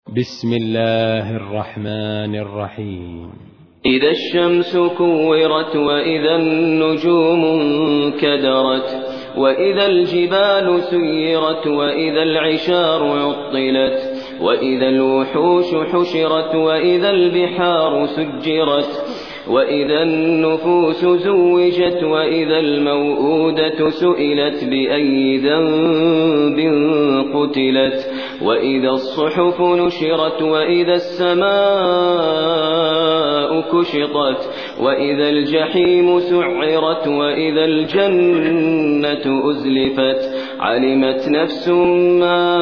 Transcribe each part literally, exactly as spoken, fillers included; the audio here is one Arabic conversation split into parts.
بسم الله الرحمن الرحيم. إذا الشمس كورت وإذا النجوم انكدرت وإذا الجبال سيرت وإذا العشار عطلت وإذا الوحوش حشرت وإذا البحار سجرت وإذا النفوس زوجت وإذا الموءودة سئلت بأي ذنب قتلت وإذا الصحف نشرت وإذا السماء كشطت وإذا الجحيم سعرت وإذا الجنة أزلفت علمت نفس ما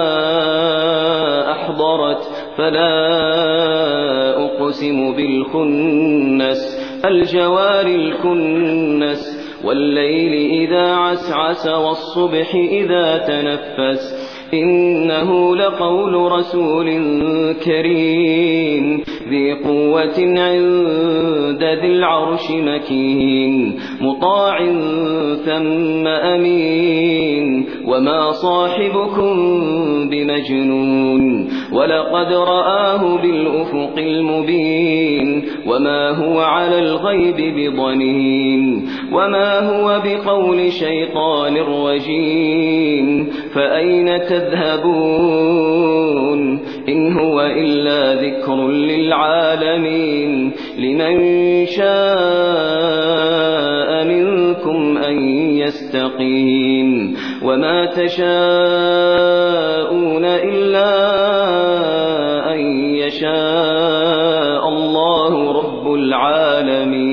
أحضرت فلا أقسم بالخنس الجوار الكنس والليل إذا عسعس والصبح إذا تنفس إنه لقول رسول كريم ذي قوة عند ذي العرش مكين مطاع ثم أمين وما صاحبكم بمجنون ولقد رآه بالأفق المبين وما هو على الغيب بضنين وما هو بقول شيطان رجيم فأين تذهبون إن هو إلا ذكر للعالمين لمن شاء منكم أن يستقيم وما تشاءون إلا أن يشاء الله رب العالمين.